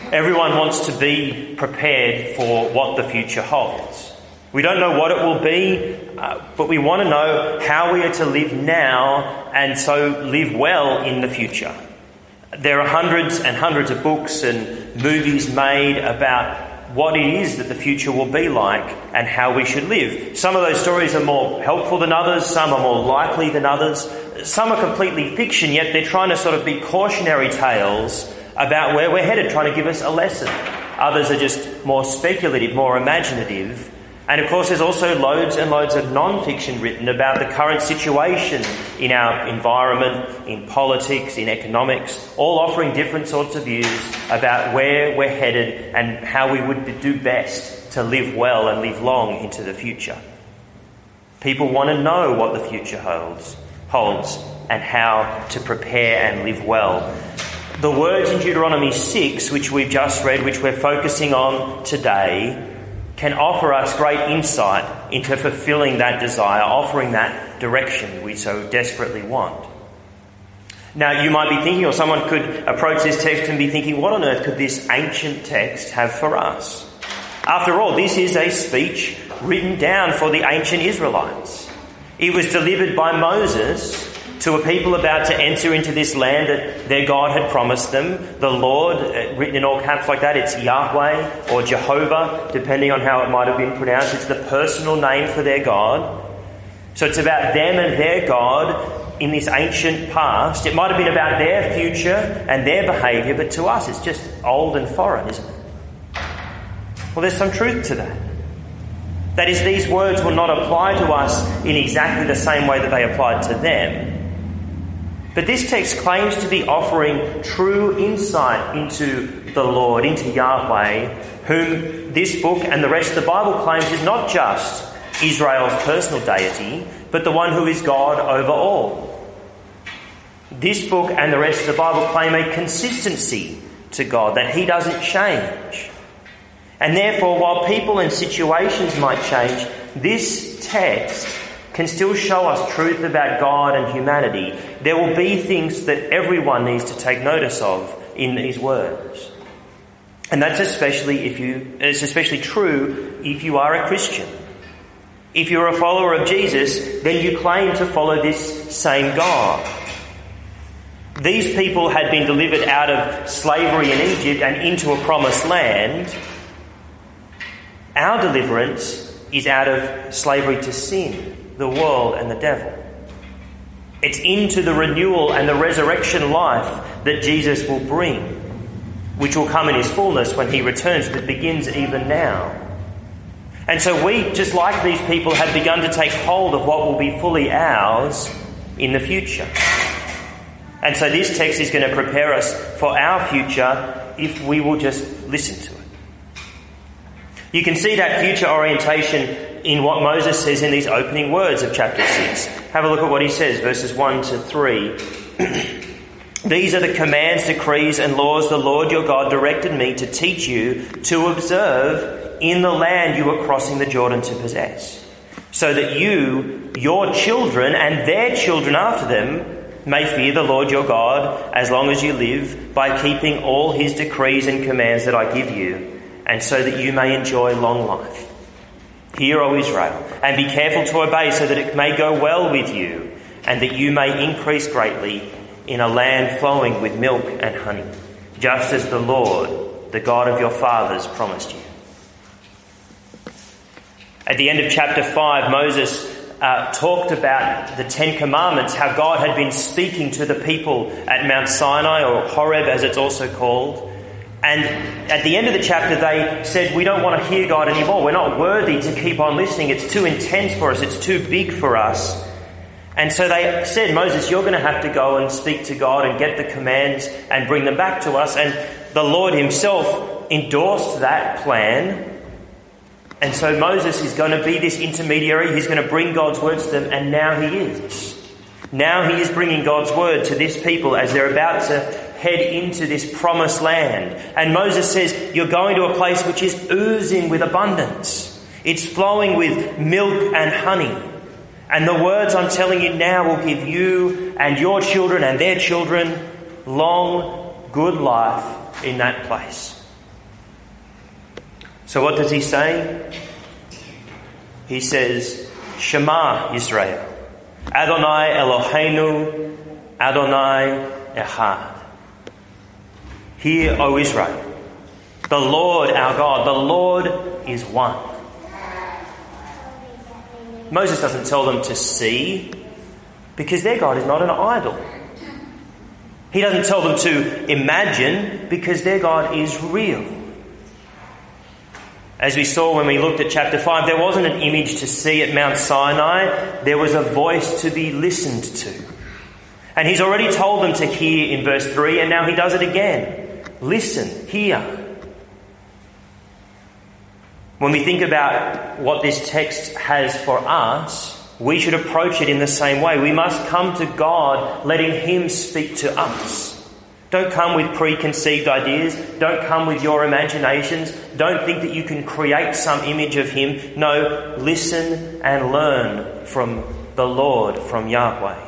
Everyone wants to be prepared for what the future holds. We don't know what it will be, but we want to know how we are to live now and so live well in the future. There are hundreds and hundreds of books and movies made about what it is that the future will be like and how we should live. Some of those stories are more helpful than others, some are more likely than others. Some are completely fiction, yet they're trying to sort of be cautionary tales about where we're headed, trying to give us a lesson. Others are just more speculative, more imaginative. And of course there's also loads and loads of non-fiction written about the current situation in our environment, in politics, in economics, all offering different sorts of views about where we're headed and how we would do best to live well and live long into the future. People want to know what the future holds and how to prepare and live well. The words in Deuteronomy 6, which we've just read, which we're focusing on today, can offer us great insight into fulfilling that desire, offering that direction we so desperately want. Now, you might be thinking, or someone could approach this text and be thinking, what on earth could this ancient text have for us? After all, this is a speech written down for the ancient Israelites. It was delivered by Moses to a people about to enter into this land that their God had promised them. The Lord, written in all caps like that, it's Yahweh or Jehovah, depending on how it might have been pronounced. It's the personal name for their God. So it's about them and their God in this ancient past. It might have been about their future and their behaviour, but to us it's just old and foreign, isn't it? Well, there's some truth to that. That is, these words will not apply to us in exactly the same way that they applied to them. But this text claims to be offering true insight into the Lord, into Yahweh, whom this book and the rest of the Bible claims is not just Israel's personal deity, but the one who is God over all. This book and the rest of the Bible claim a consistency to God, that he doesn't change. And therefore, while people and situations might change, this text can still show us truth about God and humanity. There will be things that everyone needs to take notice of in these words. And that's especially true if you are a Christian. If you're a follower of Jesus, then you claim to follow this same God. These people had been delivered out of slavery in Egypt and into a promised land. Our deliverance is out of slavery to sin, the world and the devil. It's into the renewal and the resurrection life that Jesus will bring, which will come in his fullness when he returns, that begins even now. And so we, just like these people, have begun to take hold of what will be fully ours in the future. And so this text is going to prepare us for our future if we will just listen to it. You can see that future orientation in what Moses says in these opening words of chapter 6. Have a look at what he says, verses 1 to 3. These are the commands, decrees and laws the Lord your God directed me to teach you to observe in the land you are crossing the Jordan to possess, so that you, your children and their children after them may fear the Lord your God as long as you live, by keeping all his decrees and commands that I give you, and so that you may enjoy long life. Hear, O Israel, and be careful to obey, so that it may go well with you, and that you may increase greatly in a land flowing with milk and honey, just as the Lord, the God of your fathers, promised you. At the end of chapter 5, Moses talked about the Ten Commandments, how God had been speaking to the people at Mount Sinai, or Horeb as it's also called. And at the end of the chapter, they said, we don't want to hear God anymore. We're not worthy to keep on listening. It's too intense for us. It's too big for us. And so they said, Moses, you're going to have to go and speak to God and get the commands and bring them back to us. And the Lord himself endorsed that plan. And so Moses is going to be this intermediary. He's going to bring God's words to them. And now he is. Now he is bringing God's word to this people as they're about to head into this promised land. And Moses says, you're going to a place which is oozing with abundance. It's flowing with milk and honey. And the words I'm telling you now will give you and your children and their children long, good life in that place. So what does he say? He says, Shema Yisrael, Adonai Eloheinu, Adonai Echad. Hear, O Israel, the Lord our God, the Lord is one. Moses doesn't tell them to see, because their God is not an idol. He doesn't tell them to imagine, because their God is real. As we saw when we looked at chapter 5, there wasn't an image to see at Mount Sinai. There was a voice to be listened to. And he's already told them to hear in verse 3, and now he does it again. Listen, hear. When we think about what this text has for us, we should approach it in the same way. We must come to God letting him speak to us. Don't come with preconceived ideas. Don't come with your imaginations. Don't think that you can create some image of him. No, listen and learn from the Lord, from Yahweh.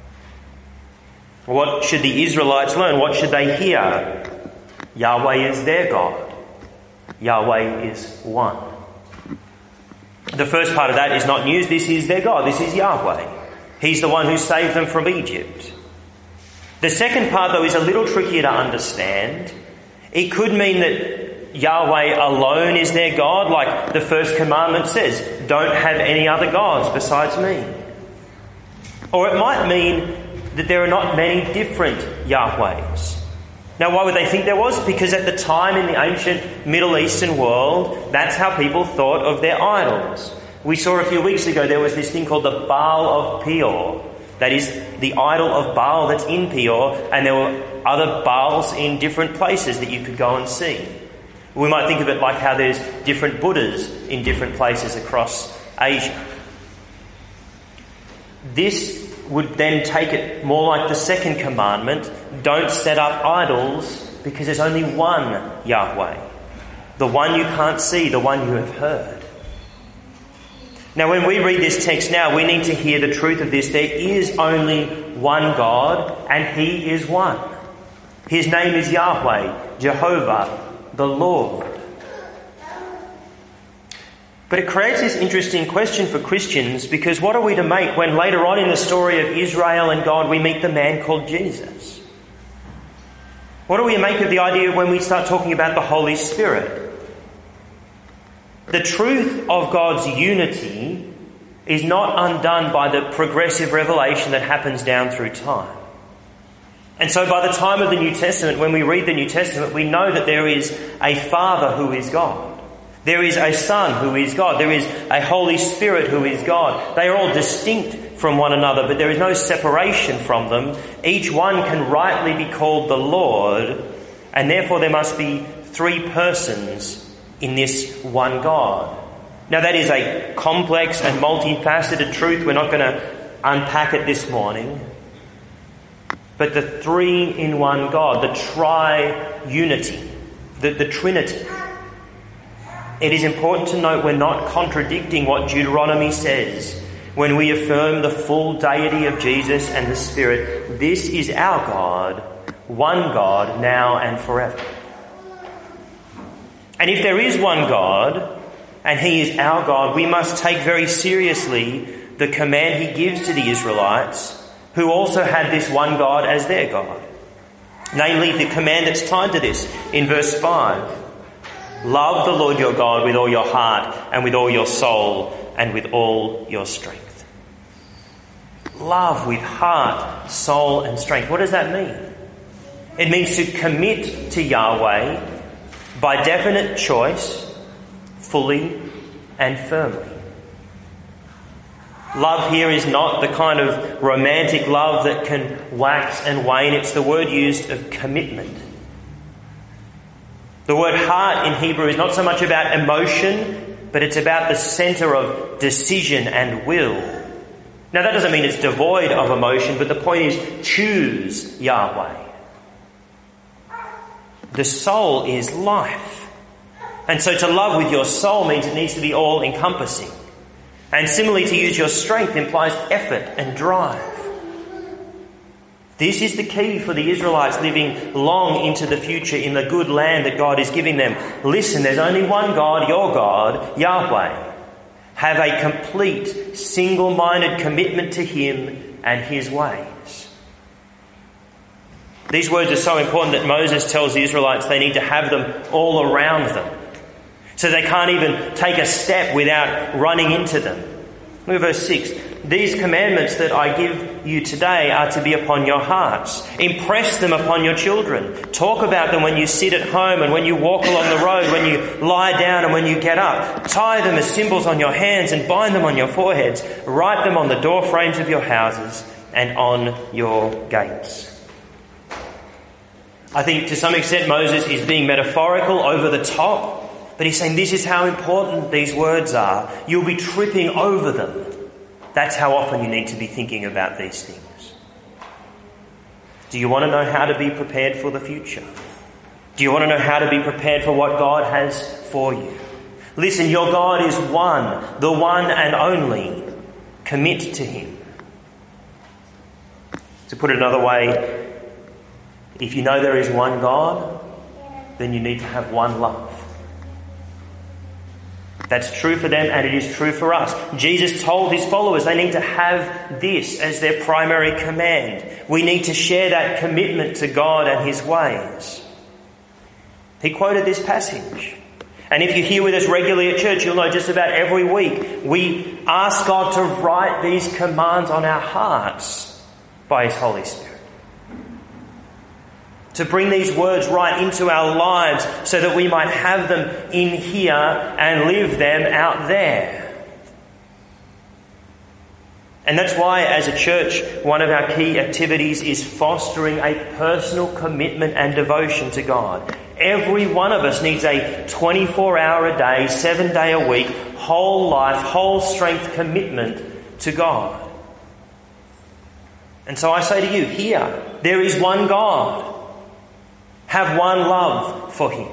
What should the Israelites learn? What should they hear? Yahweh is their God. Yahweh is one. The first part of that is not news. This is their God. This is Yahweh. He's the one who saved them from Egypt. The second part, though, is a little trickier to understand. It could mean that Yahweh alone is their God, like the first commandment says, don't have any other gods besides me. Or it might mean that there are not many different Yahwehs. Now, why would they think there was? Because at the time in the ancient Middle Eastern world, that's how people thought of their idols. We saw a few weeks ago there was this thing called the Baal of Peor. That is the idol of Baal that's in Peor, and there were other Baals in different places that you could go and see. We might think of it like how there's different Buddhas in different places across Asia. This would then take it more like the second commandment, don't set up idols, because there's only one Yahweh, the one you can't see, the one you have heard. Now, when we read this text now, we need to hear the truth of this. There is only one God, and he is one. His name is Yahweh, Jehovah, the Lord. But it creates this interesting question for Christians, because what are we to make when later on in the story of Israel and God we meet the man called Jesus? What do we make of the idea when we start talking about the Holy Spirit? The truth of God's unity is not undone by the progressive revelation that happens down through time. And so by the time of the New Testament, when we read the New Testament, we know that there is a Father who is God. There is a Son who is God. There is a Holy Spirit who is God. They are all distinct from one another, but there is no separation from them. Each one can rightly be called the Lord, and therefore there must be three persons in this one God. Now that is a complex and multifaceted truth. We're not going to unpack it this morning. But the three-in-one God, the tri-unity, the Trinity. It is important to note we're not contradicting what Deuteronomy says when we affirm the full deity of Jesus and the Spirit. This is our God, one God, now and forever. And if there is one God, and he is our God, we must take very seriously the command he gives to the Israelites, who also had this one God as their God. Namely, the command that's tied to this in verse 5. Love the Lord your God with all your heart and with all your soul and with all your strength. Love with heart, soul and strength. What does that mean? It means to commit to Yahweh by definite choice, fully and firmly. Love here is not the kind of romantic love that can wax and wane. It's the word used of commitment. The word heart in Hebrew is not so much about emotion, but it's about the centre of decision and will. Now that doesn't mean it's devoid of emotion, but the point is choose Yahweh. The soul is life. And so to love with your soul means it needs to be all-encompassing. And similarly, to use your strength implies effort and drive. This is the key for the Israelites living long into the future in the good land that God is giving them. Listen, there's only one God, your God, Yahweh. Have a complete, single-minded commitment to Him and His ways. These words are so important that Moses tells the Israelites they need to have them all around them, so they can't even take a step without running into them. Look at verse 6. These commandments that I give you today are to be upon your hearts. Impress them upon your children. Talk about them when you sit at home and when you walk along the road, when you lie down and when you get up. Tie them as symbols on your hands and bind them on your foreheads. Write them on the door frames of your houses and on your gates. I think to some extent Moses is being metaphorical, over the top, but he's saying this is how important these words are. You'll be tripping over them. That's how often you need to be thinking about these things. Do you want to know how to be prepared for the future? Do you want to know how to be prepared for what God has for you? Listen, your God is one, the one and only. Commit to Him. To put it another way, if you know there is one God, then you need to have one love. That's true for them and it is true for us. Jesus told His followers they need to have this as their primary command. We need to share that commitment to God and His ways. He quoted this passage. And if you're here with us regularly at church, you'll know just about every week we ask God to write these commands on our hearts by His Holy Spirit. To bring these words right into our lives so that we might have them in here and live them out there. And that's why, as a church, one of our key activities is fostering a personal commitment and devotion to God. Every one of us needs a 24-hour-a-day, 7-day-a-week, whole life, whole strength commitment to God. And so I say to you, here, there is one God. Have one love for Him.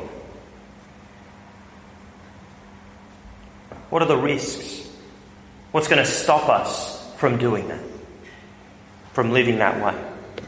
What are the risks? What's going to stop us from doing that? From living that way?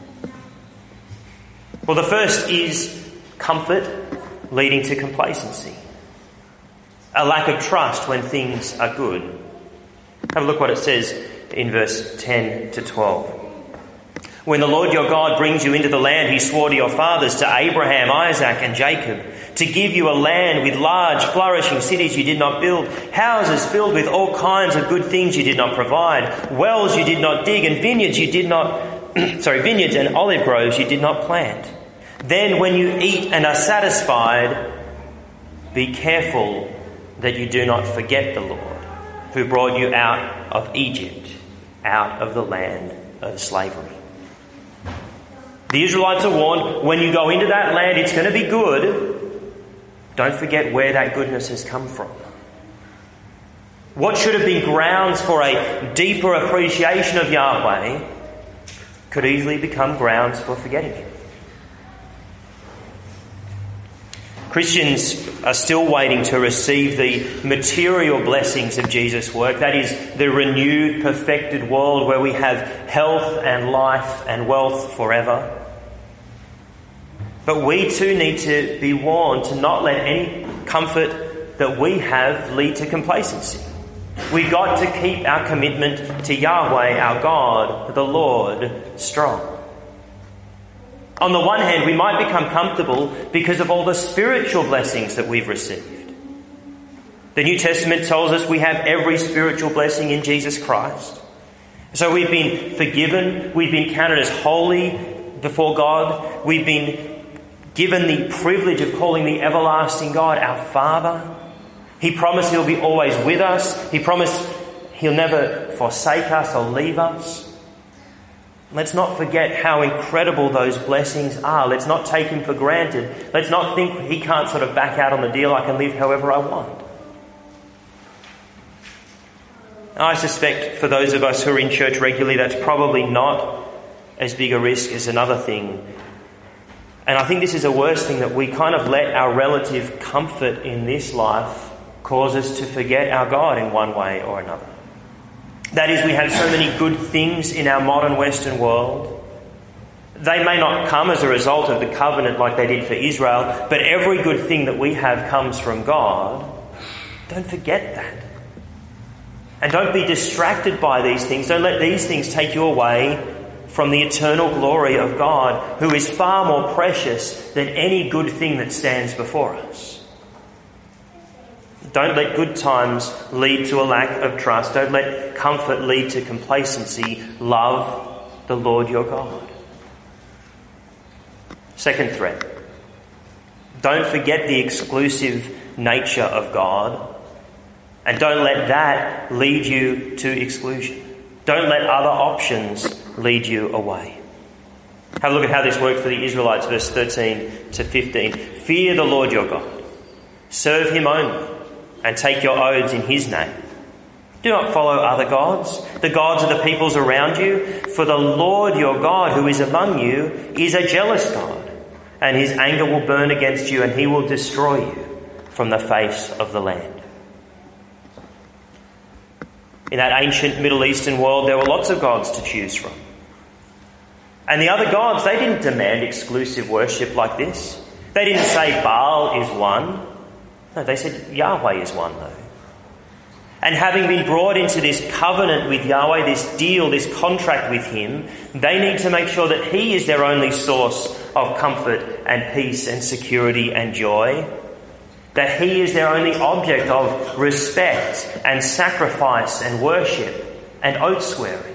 Well, the first is comfort leading to complacency. A lack of trust when things are good. Have a look what it says in verse 10 to 12. When the Lord your God brings you into the land He swore to your fathers, to Abraham, Isaac and Jacob, to give you a land with large flourishing cities you did not build, houses filled with all kinds of good things you did not provide, wells you did not dig, and vineyards and olive groves you did not plant. Then when you eat and are satisfied, be careful that you do not forget the Lord, who brought you out of Egypt, out of the land of slavery. The Israelites are warned, when you go into that land, it's going to be good. Don't forget where that goodness has come from. What should have been grounds for a deeper appreciation of Yahweh could easily become grounds for forgetting Him. Christians are still waiting to receive the material blessings of Jesus' work. That is, the renewed, perfected world where we have health and life and wealth forever. But we too need to be warned to not let any comfort that we have lead to complacency. We've got to keep our commitment to Yahweh, our God, the Lord, strong. On the one hand, we might become comfortable because of all the spiritual blessings that we've received. The New Testament tells us we have every spiritual blessing in Jesus Christ. So we've been forgiven, we've been counted as holy before God, we've been given the privilege of calling the everlasting God our Father. He promised He'll be always with us. He promised He'll never forsake us or leave us. Let's not forget how incredible those blessings are. Let's not take Him for granted. Let's not think He can't sort of back out on the deal. I can live however I want. I suspect for those of us who are in church regularly, that's probably not as big a risk as another thing. And I think this is a worse thing, that we kind of let our relative comfort in this life cause us to forget our God in one way or another. That is, we have so many good things in our modern Western world. They may not come as a result of the covenant like they did for Israel, but every good thing that we have comes from God. Don't forget that. And don't be distracted by these things. Don't let these things take you away from the eternal glory of God, who is far more precious than any good thing that stands before us. Don't let good times lead to a lack of trust. Don't let comfort lead to complacency. Love the Lord your God. Second threat. Don't forget the exclusive nature of God, and don't let that lead you to exclusion. Don't let other options lead you away. Have a look at how this worked for the Israelites, verse 13 to 15. Fear the Lord your God. Serve him only, and take your oaths in his name. Do not follow other gods, the gods of the peoples around you, for the Lord your God who is among you is a jealous God, and his anger will burn against you, and he will destroy you from the face of the land. In that ancient Middle Eastern world, there were lots of gods to choose from. And the other gods, they didn't demand exclusive worship like this. They didn't say Baal is one. No, they said Yahweh is one, though. And having been brought into this covenant with Yahweh, this deal, this contract with him, they need to make sure that he is their only source of comfort and peace and security and joy. That he is their only object of respect and sacrifice and worship and oath swearing.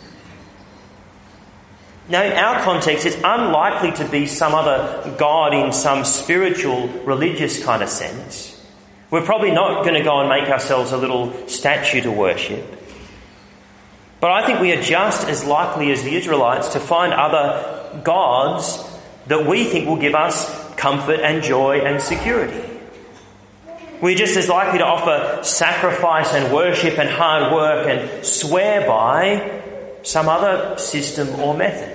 Now, in our context, it's unlikely to be some other god in some spiritual, religious kind of sense. We're probably not going to go and make ourselves a little statue to worship. But I think we are just as likely as the Israelites to find other gods that we think will give us comfort and joy and security. We're just as likely to offer sacrifice and worship and hard work and swear by some other system or method.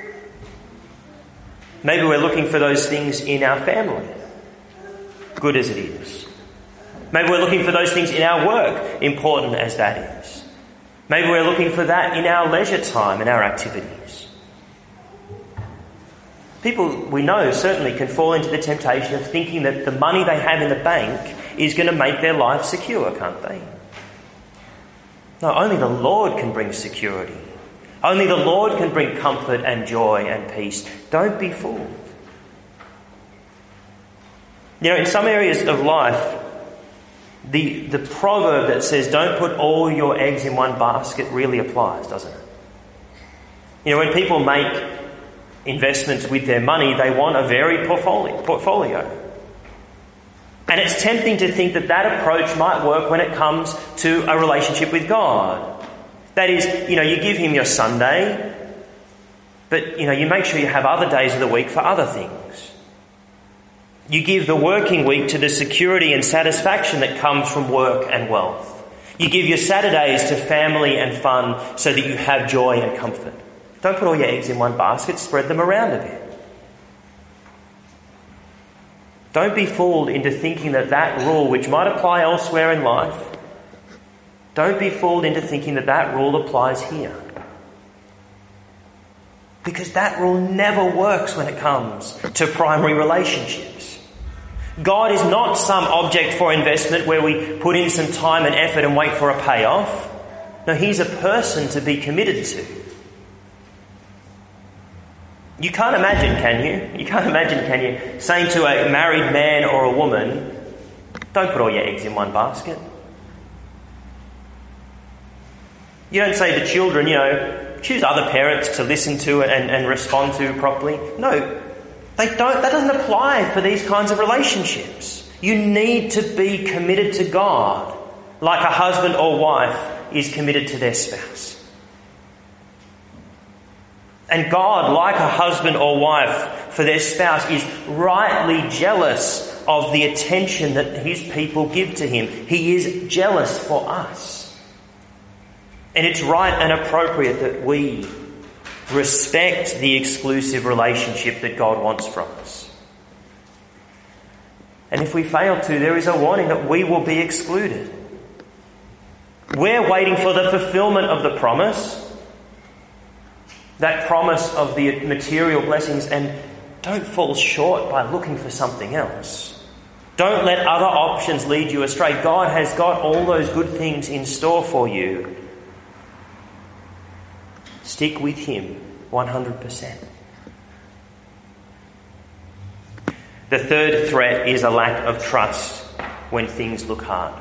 Maybe we're looking for those things in our family, good as it is. Maybe we're looking for those things in our work, important as that is. Maybe we're looking for that in our leisure time and our activities. People we know certainly can fall into the temptation of thinking that the money they have in the bank is going to make their life secure, can't they? No, only the Lord can bring security. Only the Lord can bring comfort and joy and peace. Don't be fooled. You know, in some areas of life, the proverb that says don't put all your eggs in one basket really applies, doesn't it? You know, when people make investments with their money, they want a varied portfolio. And it's tempting to think that that approach might work when it comes to a relationship with God. That is, you know, you give him your Sunday, but, you know, you make sure you have other days of the week for other things. You give the working week to the security and satisfaction that comes from work and wealth. You give your Saturdays to family and fun so that you have joy and comfort. Don't put all your eggs in one basket, spread them around a bit. Don't be fooled into thinking that that rule, which might apply elsewhere in life, don't be fooled into thinking that that rule applies here. Because that rule never works when it comes to primary relationships. God is not some object for investment where we put in some time and effort and wait for a payoff. No, he's a person to be committed to. You can't imagine, can you? You can't imagine, can you, saying to a married man or a woman, don't put all your eggs in one basket. You don't say to children, you know, choose other parents to listen to and respond to properly. No, they don't. That doesn't apply for these kinds of relationships. You need to be committed to God like a husband or wife is committed to their spouse. And God, like a husband or wife for their spouse, is rightly jealous of the attention that his people give to him. He is jealous for us. And it's right and appropriate that we respect the exclusive relationship that God wants from us. And if we fail to, there is a warning that we will be excluded. We're waiting for the fulfillment of the promise. that promise of the material blessings, and don't fall short by looking for something else. Don't let other options lead you astray. God has got all those good things in store for you. Stick with him 100%. The third threat is a lack of trust when things look hard.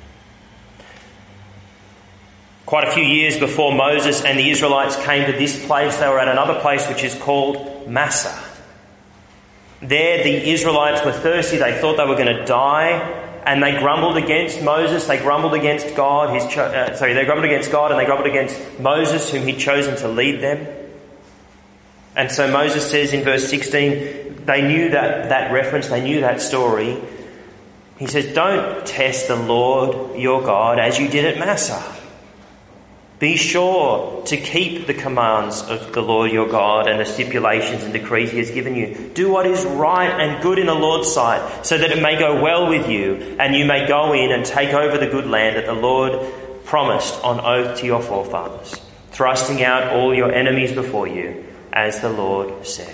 Quite a few years before Moses and the Israelites came to this place, they were at another place which is called Massah. There the Israelites were thirsty. They thought they were going to die, and they grumbled against Moses. They grumbled against God. They grumbled against God, and they grumbled against Moses, whom he'd chosen to lead them. And so Moses says in verse 16, they knew that reference. They knew that story. He says, "Don't test the Lord your God as you did at Massah. Be sure to keep the commands of the Lord your God and the stipulations and decrees he has given you. Do what is right and good in the Lord's sight, so that it may go well with you, and you may go in and take over the good land that the Lord promised on oath to your forefathers, thrusting out all your enemies before you, as the Lord said."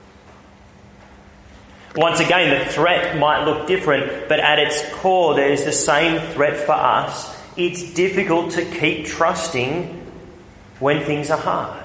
Once again, the threat might look different, but at its core there is the same threat for us. It's difficult to keep trusting when things are hard.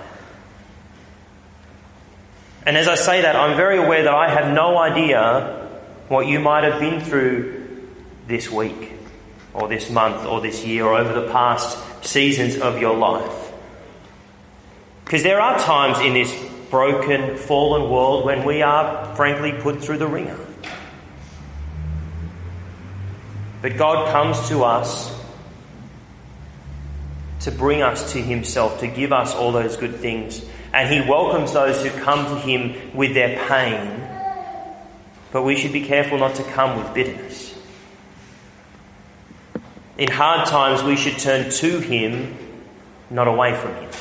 And as I say that, I'm very aware that I have no idea what you might have been through this week, or this month, or this year, or over the past seasons of your life. Because there are times in this broken, fallen world when we are, frankly, put through the ringer. But God comes to us to bring us to himself, to give us all those good things. And he welcomes those who come to him with their pain. But we should be careful not to come with bitterness. In hard times, we should turn to him, not away from him.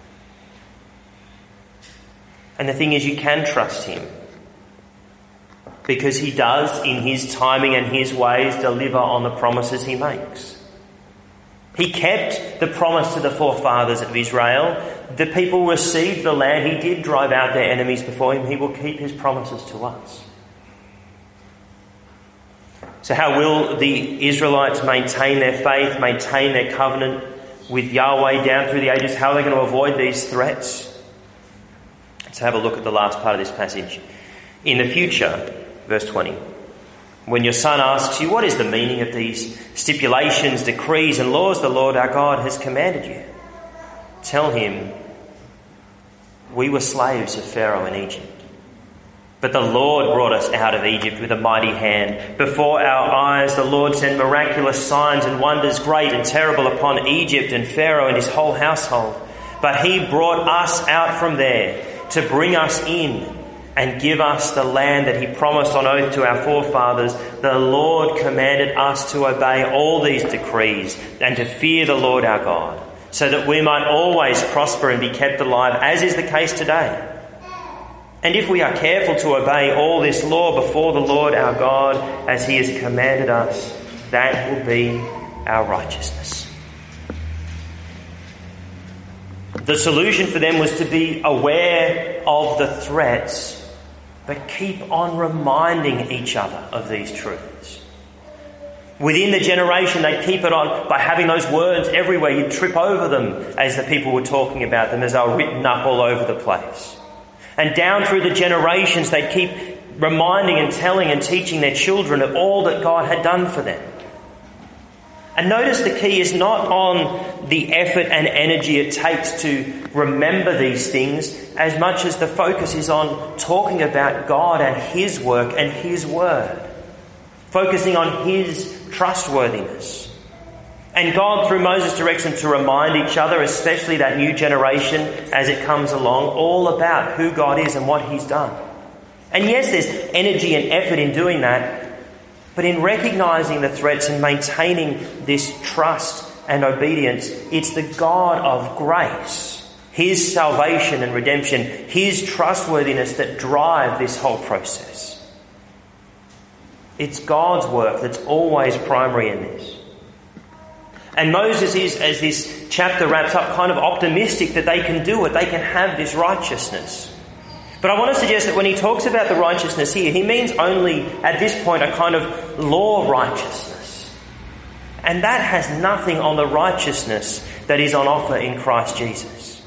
And the thing is, you can trust him, because he does, in his timing and his ways, deliver on the promises he makes. He kept the promise to the forefathers of Israel. The people received the land. He did drive out their enemies before him. He will keep his promises to us. So how will the Israelites maintain their faith, maintain their covenant with Yahweh down through the ages? How are they going to avoid these threats? Let's have a look at the last part of this passage. In the future, verse 20. When your son asks you, "What is the meaning of these stipulations, decrees and laws the Lord our God has commanded you?" tell him, "We were slaves of Pharaoh in Egypt. But the Lord brought us out of Egypt with a mighty hand. Before our eyes the Lord sent miraculous signs and wonders great and terrible upon Egypt and Pharaoh and his whole household. But he brought us out from there to bring us in and give us the land that he promised on oath to our forefathers. The Lord commanded us to obey all these decrees and to fear the Lord our God, so that we might always prosper and be kept alive, as is the case today. And if we are careful to obey all this law before the Lord our God, as he has commanded us, that will be our righteousness." The solution for them was to be aware of the threats, but keep on reminding each other of these truths. Within the generation, they keep it on by having those words everywhere. You'd trip over them as the people were talking about them, as they were written up all over the place. And down through the generations, they keep reminding and telling and teaching their children of all that God had done for them. And notice the key is not on the effort and energy it takes to remember these things, as much as the focus is on talking about God and his work and his word, focusing on his trustworthiness. And God, through Moses, directs them to remind each other, especially that new generation as it comes along, all about who God is and what he's done. And yes, there's energy and effort in doing that, but in recognising the threats and maintaining this trust and obedience, it's the God of grace, his salvation and redemption, his trustworthiness that drive this whole process. It's God's work that's always primary in this. And Moses is, as this chapter wraps up, kind of optimistic that they can do it. They can have this righteousness. But I want to suggest that when he talks about the righteousness here, he means only, at this point, a kind of law righteousness. And that has nothing on the righteousness that is on offer in Christ Jesus.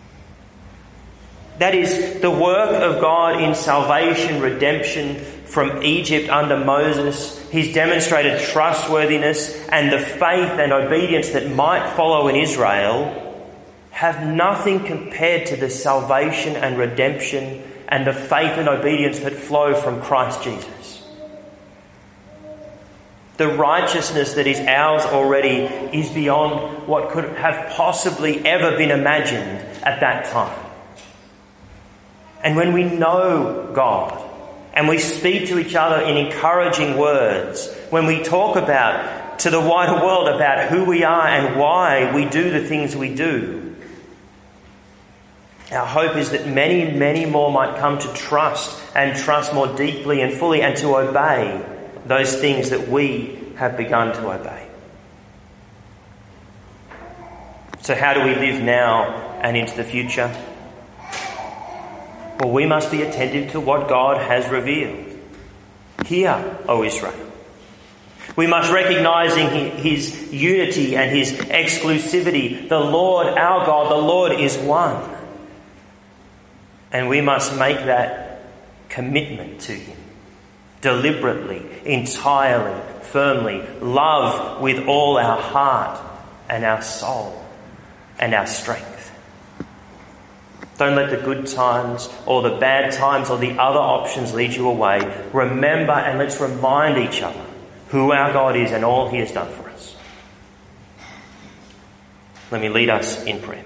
That is the work of God in salvation, redemption from Egypt under Moses, his demonstrated trustworthiness and the faith and obedience that might follow in Israel have nothing compared to the salvation and redemption and the faith and obedience that flow from Christ Jesus. The righteousness that is ours already is beyond what could have possibly ever been imagined at that time. And when we know God and we speak to each other in encouraging words, when we talk about to the wider world about who we are and why we do the things we do, our hope is that many, many more might come to trust and trust more deeply and fully and to obey those things that we have begun to obey. So how do we live now and into the future? Well, we must be attentive to what God has revealed. Hear, O Israel. We must recognise his unity and his exclusivity. The Lord, our God, the Lord is one. And we must make that commitment to him. Deliberately, entirely, firmly. Love with all our heart and our soul and our strength. Don't let the good times or the bad times or the other options lead you away. Remember and let's remind each other who our God is and all he has done for us. Let me lead us in prayer.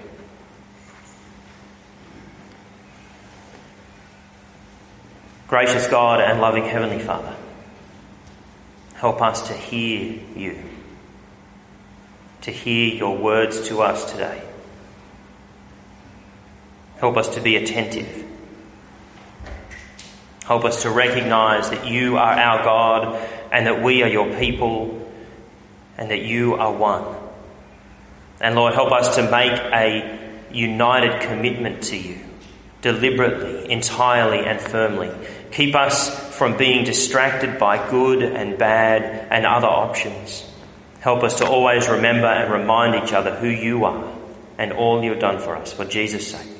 Gracious God and loving Heavenly Father, help us to hear you, to hear your words to us today. Help us to be attentive. Help us to recognise that you are our God and that we are your people and that you are one. And Lord, help us to make a united commitment to you, deliberately, entirely and firmly. Keep us from being distracted by good and bad and other options. Help us to always remember and remind each other who you are and all you've done for us, for Jesus' sake.